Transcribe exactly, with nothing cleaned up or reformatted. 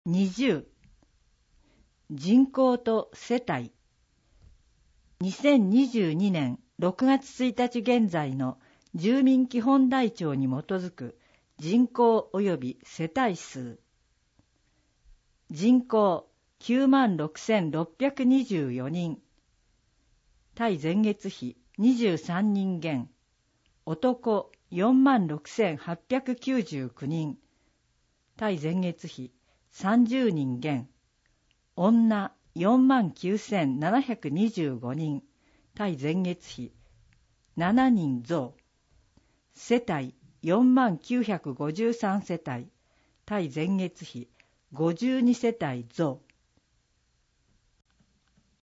にじゅう、人口と世帯。にせんにじゅうにねんろくがつついたち現在の住民基本台帳に基づく人口及び世帯数。人口きゅうまんろくせんろっぴゃくにじゅうよにん。対前月比にじゅうさんにん減。男よんまんろくせんはっぴゃくきゅうじゅうきゅうにん。対前月比さんじゅうにん減。女よんまんきゅうせんななひゃくにじゅうごにん。対前月比ななにん増。世帯よんまんきゅうひゃくごじゅうさんせたい。対前月比ごじゅうにせたい増。